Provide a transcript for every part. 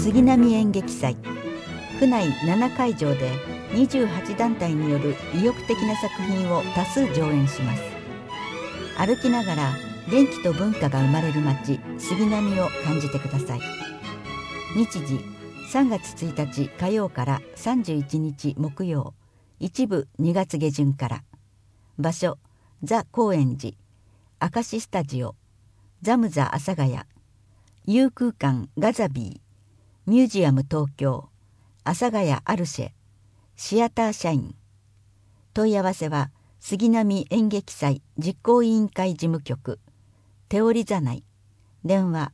杉並演劇祭。府内7会場で28団体による意欲的な作品を多数上演します。歩きながら元気と文化が生まれる街杉並を感じてください。日時3月1日火曜から31日木曜、一部2月下旬から。場所ザ・高円寺、明石スタジオ、ザムザ阿佐ヶ谷、有空間ガザビー、ミュージアム東京、阿佐ヶ谷アルシェ、シアター社員。問い合わせは杉並演劇祭実行委員会事務局手織座内、電話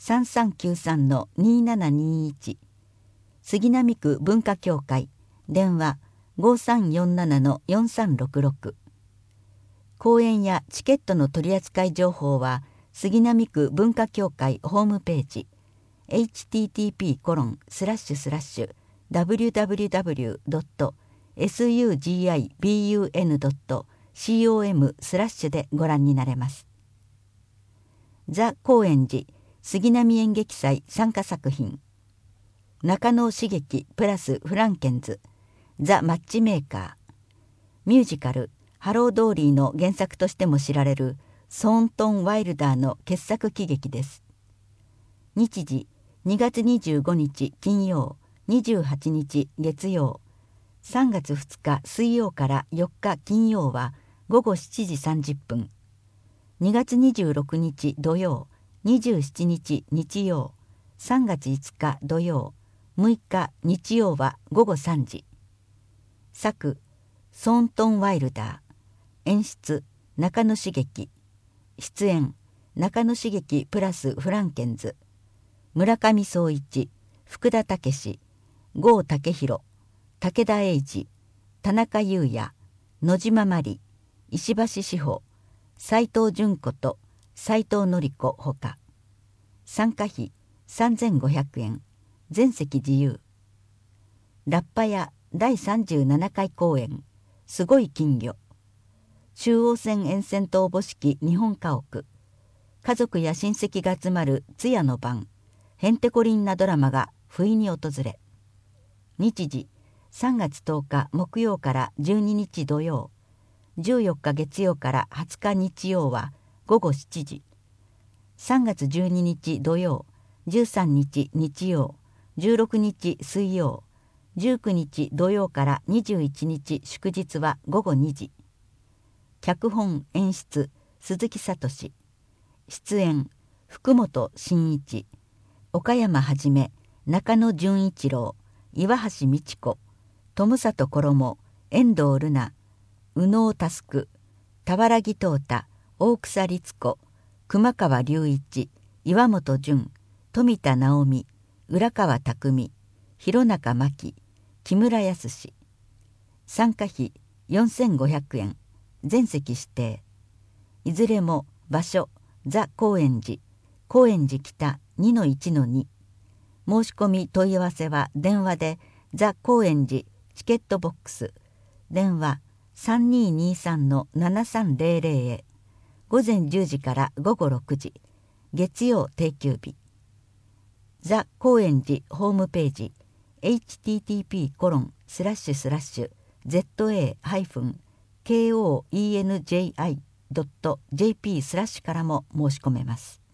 3393-2721、杉並区文化協会、電話 5347-4366。講演やチケットの取扱い情報は杉並区文化協会ホームページ http://www.sugibun.com/ でご覧になれます。ザ・高円寺杉並演劇祭参加作品、中野茂樹プラスフランケンズザ・マッチメーカー。ミュージカルハロードーリーの原作としても知られるソーントン・ワイルダーの傑作喜劇です。日時2月25日金曜、28日月曜、3月2日水曜から4日金曜は午後7時30分、2月26日土曜、27日日曜、3月5日土曜、6日日曜は午後3時。作ソーントン・ワイルダー、演出中野茂樹、出演中野茂樹プラスフランケンズ、村上宗一、福田武史、郷武弘、武田英二、田中裕也、野島真理、石橋志保、斉藤純子と斉藤典子ほか。参加費3500円、全席自由。ラッパ屋第37回公演すごい金魚、中央線沿線とおぼしき日本家屋、家族や親戚が集まる通夜の晩、へんてこりんなドラマが不意に訪れ。日時3月10日木曜から12日土曜、14日月曜から20日日曜は午後7時。3月12日土曜、13日日曜、16日水曜、19日土曜から21日祝日は午後2時。脚本演出鈴木聡、出演福本真一、岡山はじめ、中野純一郎、岩橋美智子、友里衣、遠藤瑠奈、宇能佑、俵木淘汰、大草律子、熊川隆一、岩本潤、富田直美、浦川匠、弘中真希、木村康。参加費4500円、全席指定。いずれも場所ザ・高円寺、高円寺北 2-1-2。申し込み問い合わせは電話でザ・高円寺チケットボックス、電話 3223-7300 へ。午前10時から午後6時、月曜定休日。ザ・高円寺ホームページ http://za-koenji.jp/ からも申し込めます。